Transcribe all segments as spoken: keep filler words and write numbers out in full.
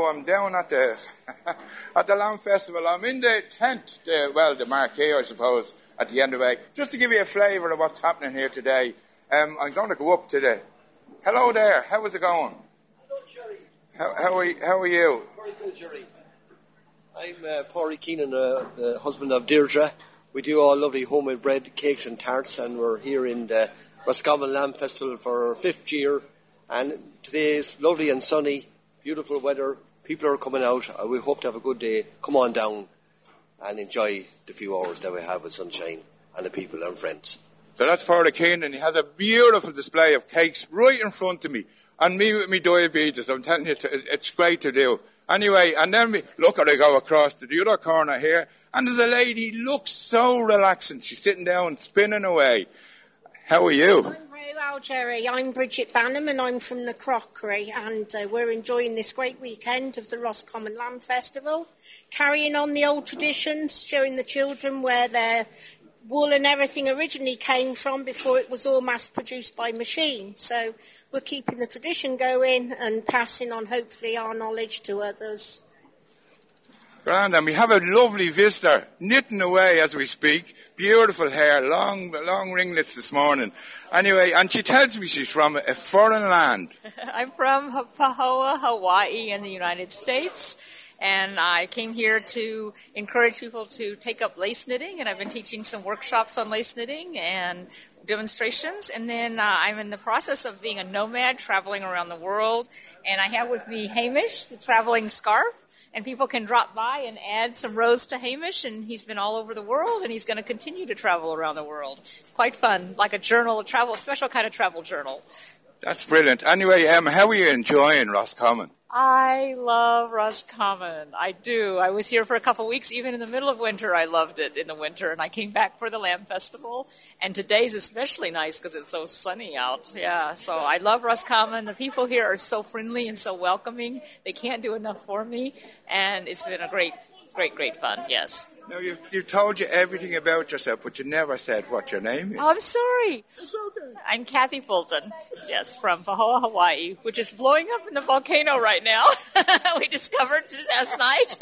So I'm down at the at the Lamb Festival. I'm in the tent, the, well, the marquee, I suppose, at the end of the way. Just to give you a flavour of what's happening here today, um, I'm going to go up to the... Hello there, how is it going? Hello, Jerry. How, how, are, you, how are you? Very good, Jerry. I'm uh, Pádraig Keenan, uh, the husband of Deirdre. We do all lovely homemade bread, cakes and tarts, and we're here in the Roscommon Lamb Festival for our fifth year. And today is lovely and sunny, beautiful weather. People are coming out. Uh, we hope to have a good day. Come on down and enjoy the few hours that we have with sunshine and the people and friends. So that's Pádraig Keenan. He has a beautiful display of cakes right in front of me. And me with me diabetes, I'm telling you, it's great to do. Anyway, and then we, look, I go across to the other corner here, and there's a lady, looks so relaxing. She's sitting down, spinning away. How are you? I'm very well, Jerry. I'm Bridget Bannum, and I'm from the Crockery, and uh, we're enjoying this great weekend of the Roscommon Lamb Festival, carrying on the old traditions, showing the children where their wool and everything originally came from before it was all mass-produced by machine. So we're keeping the tradition going and passing on, hopefully, our knowledge to others. Grand, and we have a lovely visitor knitting away as we speak. Beautiful hair, long long ringlets this morning. Anyway, and she tells me she's from a foreign land. I'm from Pahoa, Hawaii in the United States. And I came here to encourage people to take up lace knitting, and I've been teaching some workshops on lace knitting and demonstrations. And then uh, I'm in the process of being a nomad, traveling around the world. And I have with me Hamish, the traveling scarf. And people can drop by and add some rows to Hamish, and he's been all over the world, and he's going to continue to travel around the world. It's quite fun, like a journal, a travel, a special kind of travel journal. That's brilliant. Anyway, um, how are you enjoying Roscommon? I love Roscommon. I do. I was here for a couple of weeks. Even in the middle of winter, I loved it in the winter. And I came back for the Lamb Festival. And today's especially nice because it's so sunny out. Yeah, so I love Roscommon. The people here are so friendly and so welcoming. They can't do enough for me. And it's been a great, great, great fun, yes. Now, you've, you've told you everything about yourself, but you never said what your name is. Oh, I'm sorry. It's okay. I'm Kathy Fulton, yes, from Pahoa, Hawaii, which is blowing up in the volcano right now. We discovered last night,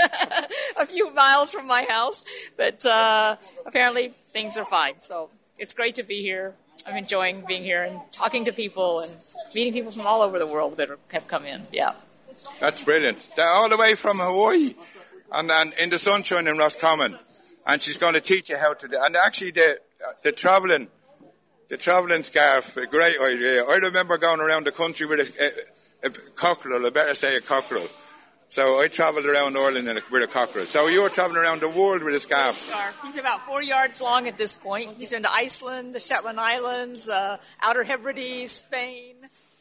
a few miles from my house. But uh, apparently things are fine. So it's great to be here. I'm enjoying being here and talking to people and meeting people from all over the world that are, have come in. Yeah. That's brilliant. They're all the way from Hawaii. And, and in the sunshine in Roscommon, and she's going to teach you how to do. And actually, the the travelling, the travelling scarf, a great idea. I remember going around the country with a, a, a cockerel. I better say a cockerel. So I travelled around Ireland in a, with a cockerel. So you were travelling around the world with a scarf. Scarf. He's about four yards long at this point. He's been to Iceland, the Shetland Islands, uh, Outer Hebrides, Spain,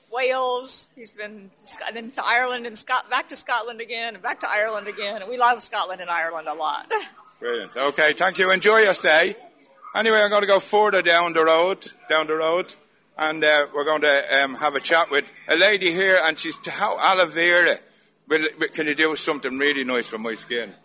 Wales. He's been to, then to Ireland and Scot- back to Scotland again, and back to Ireland again. And we love Scotland and Ireland a lot. Brilliant. Okay, thank you. Enjoy your stay. Anyway, I'm going to go further down the road, down the road, and uh, we're going to um, have a chat with a lady here, and she's t- how aloe vera. Will, can you do something really nice for my skin?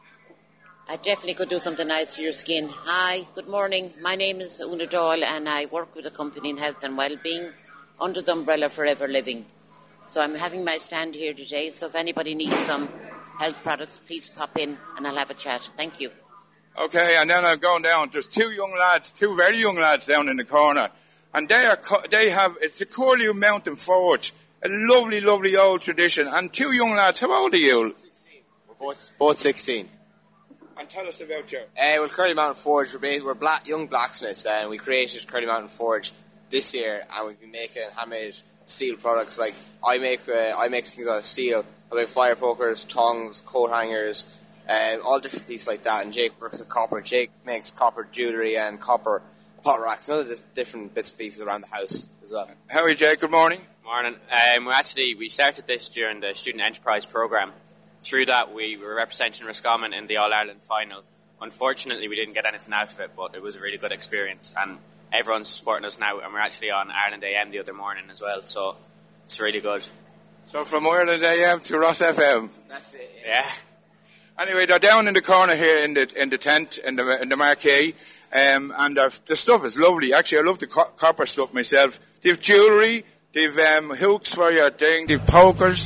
I definitely could do something nice for your skin. Hi, good morning. My name is Una Doyle, and I work with a company in health and wellbeing under the umbrella Forever Living. So I'm having my stand here today, so if anybody needs some health products, please pop in and I'll have a chat. Thank you. Okay, and then I'm going down. There's two young lads, two very young lads down in the corner, and they are they have, it's a Curlew Mountain Forge, a lovely, lovely old tradition. And two young lads, how old are you? sixteen. We're both, both sixteen. And tell us about you. Uh, well, Curlew Mountain Forge, we're, based, we're black, young blacksmiths, uh, and we created Curlew Mountain Forge this year, and we've been making handmade steel products. Like I make, uh, I make things out of steel. I make fire pokers, tongs, coat hangers, uh, all different pieces like that. And Jake works with copper. Jake makes copper jewellery and copper pot racks, and other different bits and pieces around the house as well. How are you, Jake? Good morning. Morning. Um, we actually we started this during the Student Enterprise Programme. Through that, we were representing Roscommon in the All Ireland final. Unfortunately, we didn't get anything out of it, but it was a really good experience, and everyone's supporting us now, and we're actually on Ireland A M the other morning as well, so it's really good. So from Ireland A M to Ross F M. That's it. Yeah. yeah. Anyway, they're down in the corner here in the in the tent, in the in the marquee, um, and the stuff is lovely. Actually, I love the co- copper stuff myself. They have jewellery, they have um, hooks for your thing, they have pokers,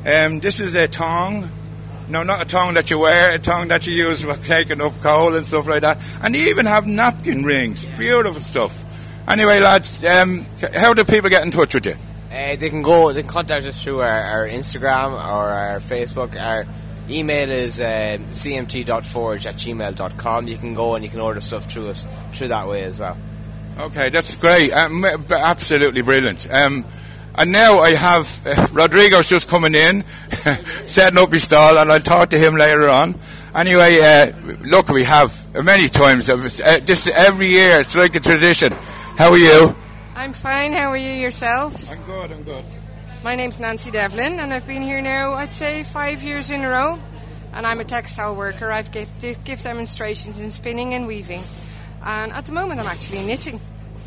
Um, this is a tongue. No, not a tongue that you wear, a tongue that you use for taking up coal and stuff like that. And you even have napkin rings. Beautiful stuff. Anyway, lads, um, how do people get in touch with you? Uh, they can go, they can contact us through our, our Instagram or our Facebook. Our email is um, c m t dot forge at gmail dot com. You can go and you can order stuff through us through that way as well. Okay, that's great. Um, absolutely brilliant. Um, and now I have uh, Rodrigo's just coming in, setting up his stall, and I'll talk to him later on. Anyway, uh, look, we have uh, many times. Uh, this every year, it's like a tradition. How are you? I'm fine. How are you yourself? I'm good. I'm good. My name's Nancy Devlin, and I've been here now, I'd say, five years in a row. And I'm a textile worker. I've give, give demonstrations in spinning and weaving. And at the moment, I'm actually knitting.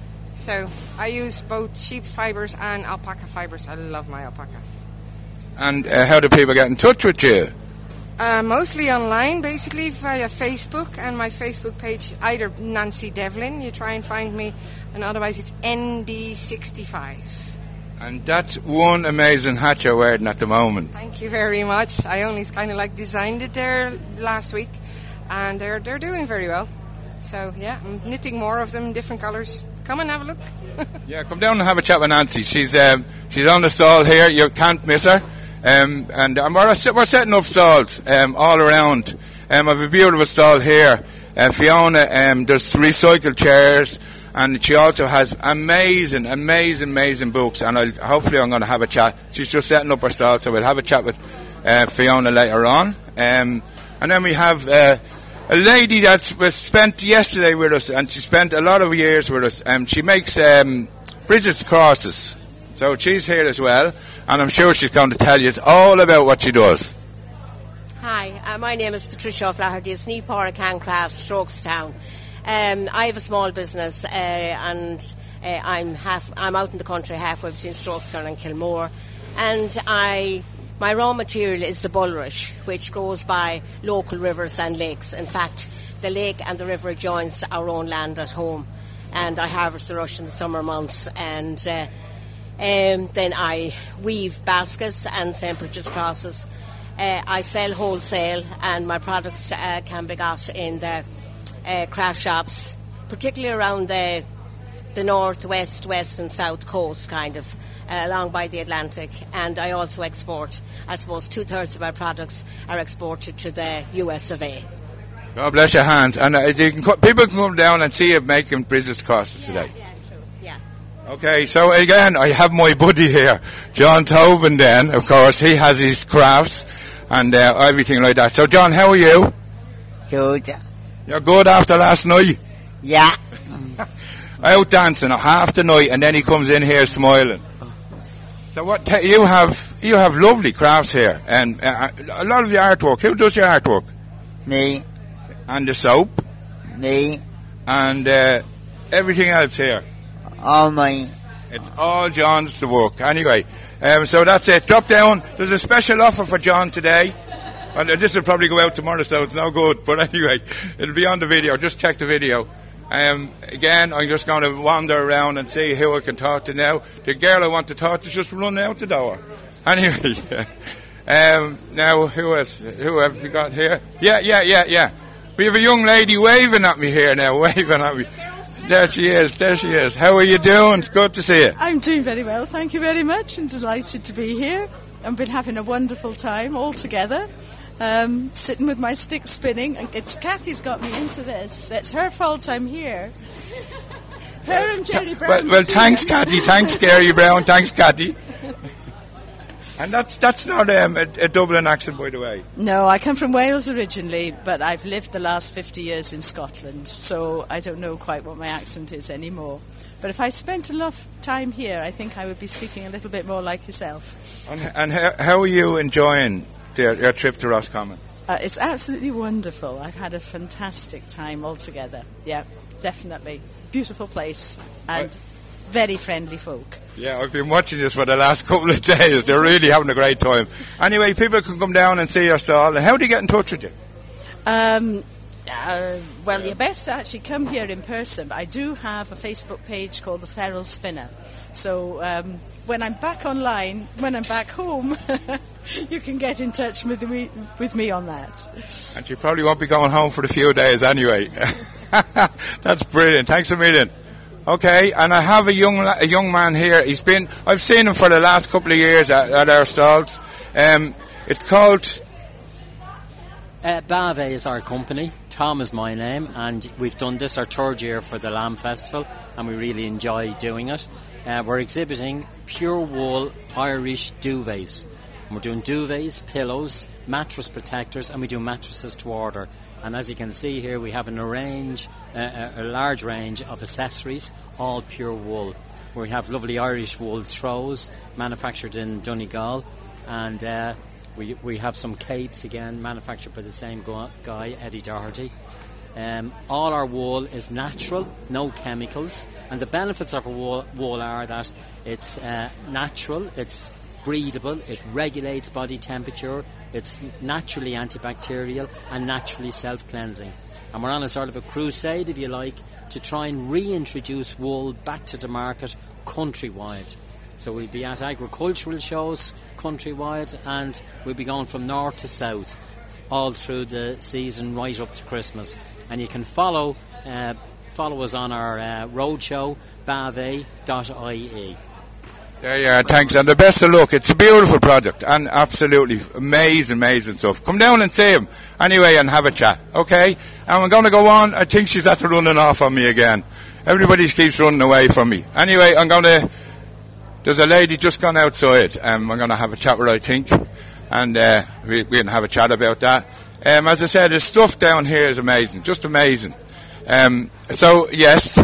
So I use both sheep's fibres and alpaca fibres. I love my alpacas. And uh, how do people get in touch with you? Uh, mostly online, basically via Facebook, and my Facebook page, either Nancy Devlin, you try and find me, and otherwise it's N D sixty-five. And that's one amazing hat you're wearing at the moment. Thank you very much. I only kind of like designed it there last week, and they're they're doing very well. So yeah, I'm knitting more of them in different colours. Come and have a look. Yeah, come down and have a chat with Nancy. She's um, she's on the stall here. You can't miss her. Um, and um, we're, we're setting up stalls um, all around. Um, I have a beautiful stall here. Uh, Fiona um, does recycled chairs, and she also has amazing, amazing, amazing books. And I'll, hopefully I'm going to have a chat. She's just setting up her stall, so we'll have a chat with uh, Fiona later on. Um, and then we have uh, a lady that was spent yesterday with us, and she spent a lot of years with us. Um, she makes um, Bridget's crosses. So she's here as well, and I'm sure she's going to tell you it's all about what she does. Hi, uh, my name is Patricia O'Flaherty. It's Neepora Handcrafts, Strokestown. Um, I have a small business, uh, and uh, I'm half. I'm out in the country, halfway between Strokestown and Kilmore, and I. My raw material is the bulrush, which grows by local rivers and lakes. In fact, the lake and the river joins our own land at home, and I harvest the rush in the summer months, and uh, um, then I weave baskets and Saint Bridget's crosses. Uh, I sell wholesale, and my products uh, can be got in the uh, craft shops, particularly around the the north, west, west and south coast, kind of, uh, along by the Atlantic. And I also export. I suppose two-thirds of our products are exported to the U S of A. God bless your hands. And uh, you can co- people can come down and see you making Bridget's crosses yeah, today. Yeah, true. Yeah. Okay, so again, I have my buddy here, John Tobin then, of course. He has his crafts and uh, everything like that. So, John, how are you? Good. You're good after last night? Yeah. Out dancing half the night, and then he comes in here smiling. So what te- you have? You have lovely crafts here, and uh, a lot of your artwork. Who does your artwork? Me. And the soap. Me. And uh, everything else here. All mine. It's all John's to work. Anyway, um, so that's it. Drop down. There's a special offer for John today. And this will probably go out tomorrow, so it's no good. But anyway, it'll be on the video. Just check the video. Um, again, I'm just going to wander around and see who I can talk to now. The girl I want to talk to just run out the door. Anyway, um, now who else? Who have we got here? Yeah, yeah, yeah, yeah. We have a young lady waving at me here now, waving at me. There she is, there she is. How are you doing? It's good to see you. I'm doing very well, thank you very much. I'm delighted to be here. I've been having a wonderful time all together. Um, sitting with my stick spinning, and it's Kathy's got me into this. It's her fault I'm here. Her and Jerry Brown. Well, well thanks, Kathy. Thanks, Gary Brown. Thanks, Kathy. And that's that's not um, a, a Dublin accent, by the way. No, I come from Wales originally, but I've lived the last fifty years in Scotland, so I don't know quite what my accent is anymore. But if I spent a lot of time here, I think I would be speaking a little bit more like yourself. And, and how, how are you enjoying your, your trip to Roscommon? Uh, it's absolutely wonderful. I've had a fantastic time altogether. Yeah, definitely. Beautiful place and I, very friendly folk. Yeah, I've been watching this for the last couple of days. They're really having a great time. Anyway, people can come down and see your stall. And how do you get in touch with you? Um, uh, well, you're best to actually come here in person. But I do have a Facebook page called The Feral Spinner. So um, when I'm back online, when I'm back home... you can get in touch with me, with me on that. And you probably won't be going home for a few days anyway. That's brilliant. Thanks a million. Okay, and I have a young a young man here. He's been I've seen him for the last couple of years at, at our stalls. Um, it's called. Uh, Bave is our company. Tom is my name, and we've done this our third year for the Lamb Festival, and we really enjoy doing it. Uh, we're exhibiting pure wool Irish duvets. And we're doing duvets, pillows, mattress protectors, and we do mattresses to order. And as you can see here, we have an range, uh, a, a large range of accessories, all pure wool. We have lovely Irish wool throws manufactured in Donegal, and uh, we we have some capes again manufactured by the same go- guy, Eddie Doherty. Um, all our wool is natural, no chemicals, and the benefits of our wool, wool are that it's uh, natural, it's breathable, it regulates body temperature, it's naturally antibacterial and naturally self-cleansing. And we're on a sort of a crusade, if you like, to try and reintroduce wool back to the market countrywide. So we'll be at agricultural shows countrywide, and we'll be going from north to south all through the season right up to Christmas. And you can follow uh, follow us on our uh, roadshow, bave dot I E. There you are, thanks, and the best of luck. It's a beautiful product, and absolutely amazing, amazing stuff. Come down and see him anyway and have a chat, okay? And we're going to go on. I think she's after running off on me again. Everybody keeps running away from me. Anyway, I'm going to... There's a lady just gone outside, and um, we're going to have a chat with her, I think, and uh, we, we can have a chat about that. Um, as I said, the stuff down here is amazing, just amazing. Um, so, yes...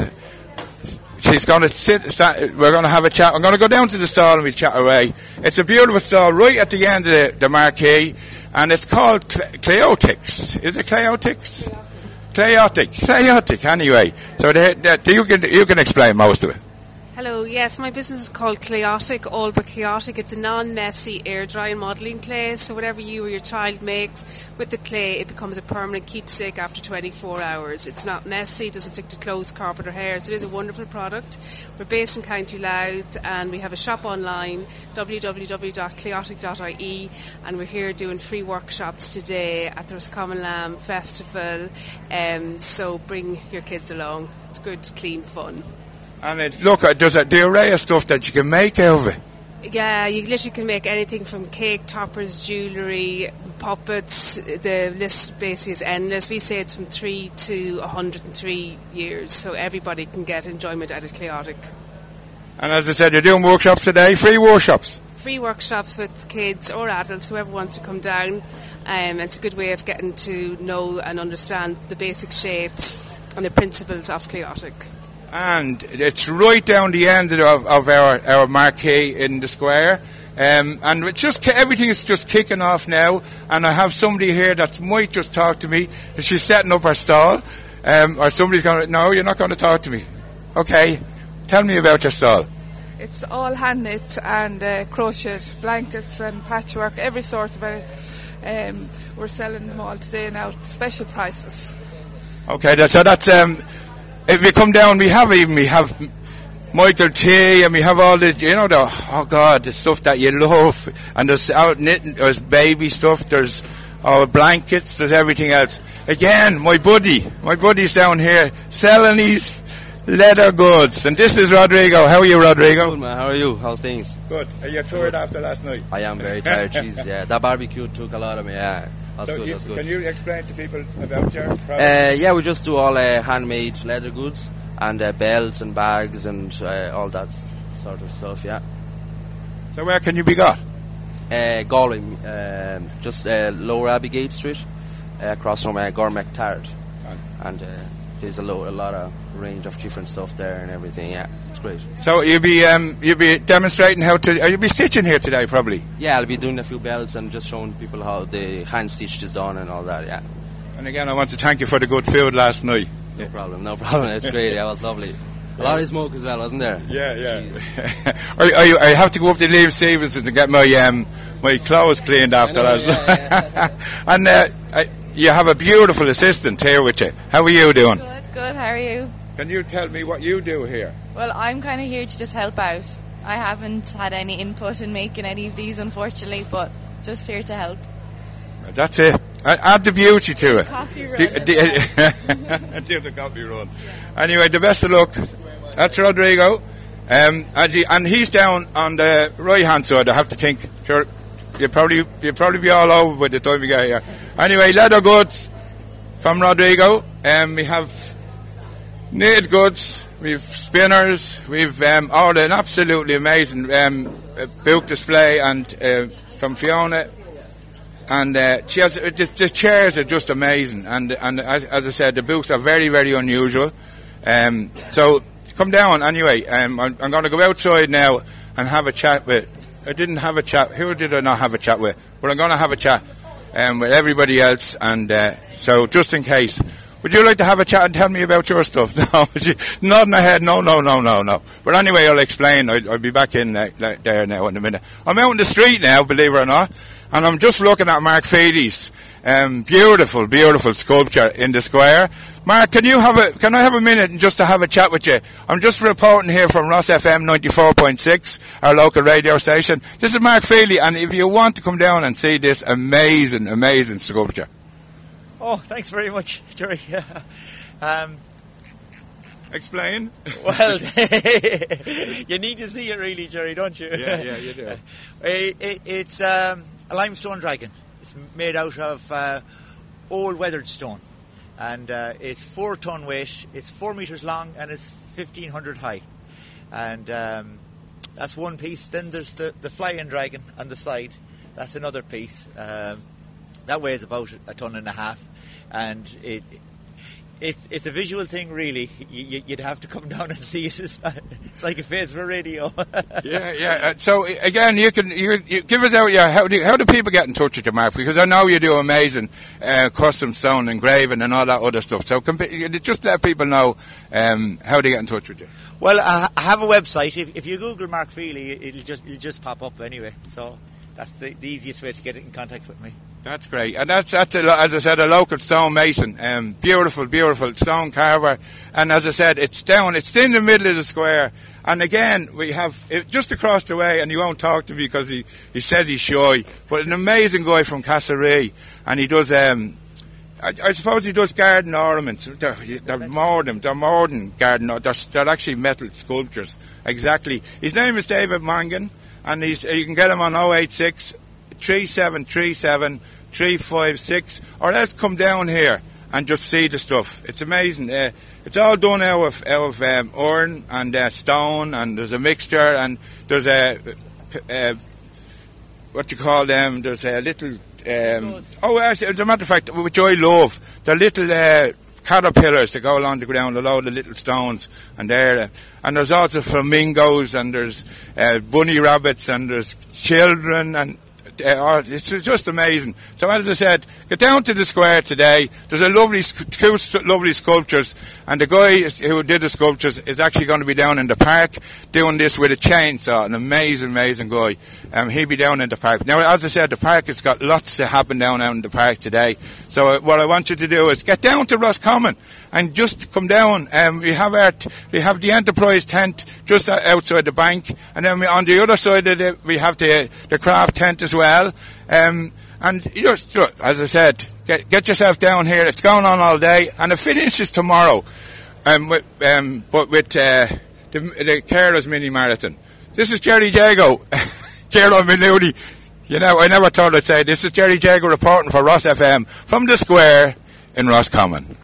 She's going to sit, start, we're going to have a chat. I'm going to go down to the stall and we'll chat away. It's a beautiful stall right at the end of the, the marquee, and it's called Cleotix. Is it Cleotix? Cleotic. Cleotic, anyway. So they, they, you, can, you can explain most of it. Hello, yes, my business is called Cleotic, all but chaotic. It's a non-messy air dry modelling clay, so whatever you or your child makes with the clay, it becomes a permanent keepsake after twenty-four hours. It's not messy, it doesn't stick to clothes, carpet or hair, so it is a wonderful product. We're based in County Louth, and we have a shop online, w w w dot cleotic dot I E, and we're here doing free workshops today at the Roscommon Lamb Festival, um, so bring your kids along. It's good, clean fun. And it, look, there's a, the array of stuff that you can make out of it. Yeah, you literally can make anything from cake toppers, jewellery, puppets. The list basically is endless. We say it's from three to one hundred three years, so everybody can get enjoyment out of Cleotic. And as I said, you're doing workshops today, free workshops. Free workshops with kids or adults, whoever wants to come down. Um, it's a good way of getting to know and understand the basic shapes and the principles of Cleotic. And it's right down the end of, of our, our marquee in the square. Um, and it's just everything is just kicking off now. And I have somebody here that might just talk to me. She's setting up her stall. Um, or somebody's going to... No, you're not going to talk to me. Okay. Tell me about your stall. It's all hand knit and uh, crochet, blankets and patchwork, every sort of it. Um, we're selling them all today now at special prices. Okay, that, so that's... Um, if we come down, we have even, we have Michael T, and we have all the, you know, the, oh God, the stuff that you love, and there's out knitting, there's baby stuff, there's oh, blankets, there's everything else. Again, my buddy, my buddy's down here selling these leather goods, and this is Rodrigo. How are you, Rodrigo? Good, man. How are you? How's things? Good. Are you tired after last night? I am very tired. Jeez, yeah, that barbecue took a lot of me. Yeah. That's so good, you, that's good. Can you explain to people about your product? Uh, yeah, we just do all uh, handmade leather goods and uh, belts and bags and uh, all that sort of stuff, yeah. So where can you be got? Uh, Galway, um, just uh, Lower Abbey Street, uh, across from uh, Gourmet Tart. And uh, there's a, lo- a lot of range of different stuff there and everything, yeah. It's great. So you'll be um, you'll be demonstrating how to... Or you'll be stitching here today, probably? Yeah, I'll be doing a few belts and just showing people how the hand stitched is done and all that, yeah. And again, I want to thank you for the good food last night. No yeah. problem, no problem. It's great, yeah, it was lovely. A lot of smoke as well, wasn't there? Yeah, yeah. I, I, I have to go up to Liam Stevenson to get my um, my clothes cleaned after know, last night. Yeah, yeah. And uh, I, you have a beautiful assistant here with you. How are you doing? Good, good. How are you? Can you tell me what you do here? Well, I'm kind of here to just help out. I haven't had any input in making any of these, unfortunately, but just here to help. That's it. Add the beauty to it. Coffee run. The, the, do the coffee run. Anyway, the best of luck. That's Rodrigo. Um, and, he, and he's down on the right hand side. I have to think. Sure, you'll probably you'll probably be all over by the time we get here. Anyway, leather goods from Rodrigo. Um, we have knitted goods. We've spinners. We've um, all an absolutely amazing um, book display and uh, from Fiona. And uh, she has the, the chairs are just amazing, and and as, as I said, the books are very very unusual. Um, so come down anyway. Um, I'm, I'm going to go outside now and have a chat with. I didn't have a chat. Who did I not have a chat with? But I'm going to have a chat um, with everybody else. And uh, so just in case, would you like to have a chat and tell me about your stuff? No, nodding my head. No, no, no, no, no. But anyway, I'll explain. I'll, I'll be back in uh, there now in a minute. I'm out in the street now, believe it or not. And I'm just looking at Mark Feely's um, beautiful, beautiful sculpture in the square. Mark, can you have a? Can I have a minute and just to have a chat with you? I'm just reporting here from Ross F M ninety-four point six, our local radio station. This is Mark Feely, and if you want to come down and see this amazing, amazing sculpture. Oh, thanks very much, Jerry. um, Explain. Well, you need to see it really, Jerry, don't you? Yeah, yeah, you do. it, it, it's um, a limestone dragon. It's made out of uh, old weathered stone. And uh, it's four ton weight, it's four metres long, and it's fifteen hundred high. And um, that's one piece. Then there's the, the flying dragon on the side. That's another piece. Um, that weighs about a ton and a half. And it... It's it's a visual thing, really. You, you'd have to come down and see it. It's, not, it's like a face for radio. yeah, yeah. Uh, so again, you can you, you give us out. Yeah, how do how do people get in touch with you, Mark? Because I know you do amazing uh, custom stone engraving and all that other stuff. So comp- just let people know um, how they get in touch with you. Well, I have a website. If, if you Google Mark Feely, it'll just it'll just pop up anyway. So that's the, the easiest way to get in contact with me. That's great, and that's that's a, as I said, a local stonemason, um, beautiful, beautiful stone carver. And as I said, it's down, it's in the middle of the square. And again, we have it just across the way, and he won't talk to me because he, he said he's shy. But an amazing guy from Castlereagh, and he does. Um, I, I suppose he does garden ornaments. They're, they're modern, they're modern garden. They're, they're actually metal sculptures. Exactly. His name is David Mangan, and he's you can get him on oh eight six. three seven three seven three five six, or else come down here and just see the stuff. It's amazing. Uh, it's all done out of, out of um, iron and uh, stone, and there's a mixture, and there's a, uh, what you call them, there's a little, um, oh, as a matter of fact, which I love, they're little uh, caterpillars that go along the ground, a load of little stones, and there, uh, and there's also flamingos, and there's uh, bunny rabbits, and there's children, and Uh, it's just amazing. So as I said, get down to the square today. There's a lovely, two lovely sculptures, and the guy who did the sculptures is actually going to be down in the park doing this with a chainsaw. An amazing, amazing guy. Um, he'll be down in the park. Now, as I said, the park has got lots to happen down out in the park today. So uh, what I want you to do is get down to Roscommon and just come down. Um, we have our t- we have the Enterprise tent just outside the bank, and then we, on the other side of it, we have the the craft tent as well. Well, um, and just, as I said, get, get yourself down here. It's going on all day, and it finishes tomorrow. Um, with, um, but with uh, the, the Carers Mini Marathon. This is Jerry Jago, Gerald Minudi. You know, I never thought I'd say this is Jerry Jago reporting for Ross F M from the square in Roscommon.